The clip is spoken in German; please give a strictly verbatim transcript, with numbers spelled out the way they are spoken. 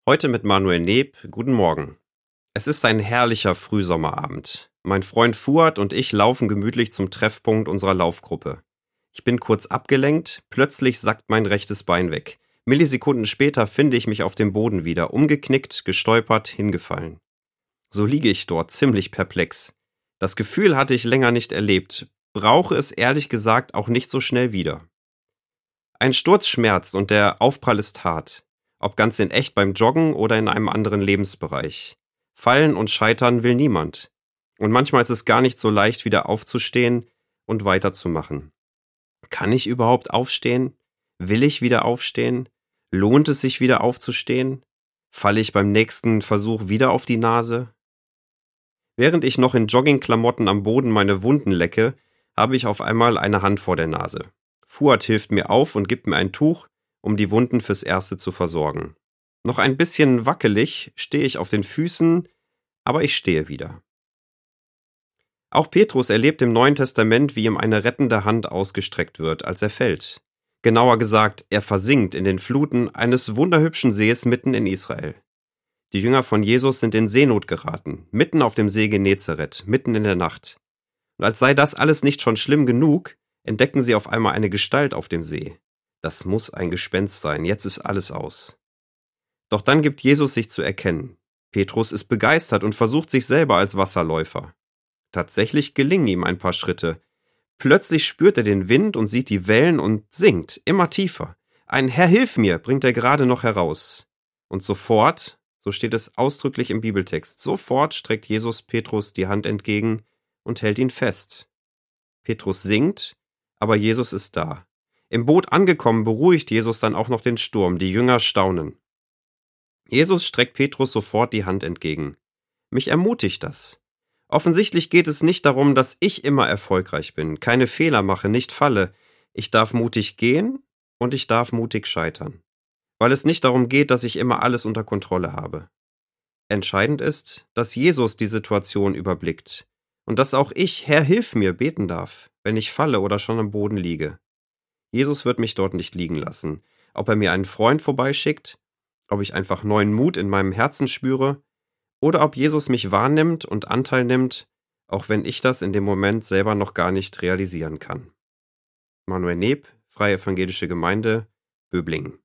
Heute mit Manuel Neb. Guten Morgen. Es ist ein herrlicher Frühsommerabend. Mein Freund Fuad und ich laufen gemütlich zum Treffpunkt unserer Laufgruppe. Ich bin kurz abgelenkt, plötzlich sackt mein rechtes Bein weg. Millisekunden später finde ich mich auf dem Boden wieder, umgeknickt, gestolpert, hingefallen. So liege ich dort, ziemlich perplex. Das Gefühl hatte ich länger nicht erlebt, brauche es ehrlich gesagt auch nicht so schnell wieder. Ein Sturz schmerzt und der Aufprall ist hart. Ob ganz in echt beim Joggen oder in einem anderen Lebensbereich. Fallen und scheitern will niemand. Und manchmal ist es gar nicht so leicht, wieder aufzustehen und weiterzumachen. Kann ich überhaupt aufstehen? Will ich wieder aufstehen? Lohnt es sich wieder aufzustehen? Falle ich beim nächsten Versuch wieder auf die Nase? Während ich noch in Joggingklamotten am Boden meine Wunden lecke, habe ich auf einmal eine Hand vor der Nase. Fuad hilft mir auf und gibt mir ein Tuch, um die Wunden fürs Erste zu versorgen. Noch ein bisschen wackelig stehe ich auf den Füßen, aber ich stehe wieder. Auch Petrus erlebt im Neuen Testament, wie ihm eine rettende Hand ausgestreckt wird, als er fällt. Genauer gesagt, er versinkt in den Fluten eines wunderhübschen Sees mitten in Israel. Die Jünger von Jesus sind in Seenot geraten, mitten auf dem See Genezareth, mitten in der Nacht. Und als sei das alles nicht schon schlimm genug, entdecken sie auf einmal eine Gestalt auf dem See. Das muss ein Gespenst sein, jetzt ist alles aus. Doch dann gibt Jesus sich zu erkennen. Petrus ist begeistert und versucht sich selber als Wasserläufer. Tatsächlich gelingen ihm ein paar Schritte. Plötzlich spürt er den Wind und sieht die Wellen und sinkt immer tiefer. Ein Herr, hilf mir, bringt er gerade noch heraus. Und sofort, so steht es ausdrücklich im Bibeltext, sofort streckt Jesus Petrus die Hand entgegen und hält ihn fest. Petrus sinkt, aber Jesus ist da. Im Boot angekommen, beruhigt Jesus dann auch noch den Sturm. Die Jünger staunen. Jesus streckt Petrus sofort die Hand entgegen. Mich ermutigt das. Offensichtlich geht es nicht darum, dass ich immer erfolgreich bin, keine Fehler mache, nicht falle. Ich darf mutig gehen und ich darf mutig scheitern. Weil es nicht darum geht, dass ich immer alles unter Kontrolle habe. Entscheidend ist, dass Jesus die Situation überblickt und dass auch ich, Herr, hilf mir, beten darf, wenn ich falle oder schon am Boden liege. Jesus wird mich dort nicht liegen lassen. Ob er mir einen Freund vorbeischickt, ob ich einfach neuen Mut in meinem Herzen spüre oder ob Jesus mich wahrnimmt und Anteil nimmt, auch wenn ich das in dem Moment selber noch gar nicht realisieren kann. Manuel Neb, Freie Evangelische Gemeinde, Böblingen.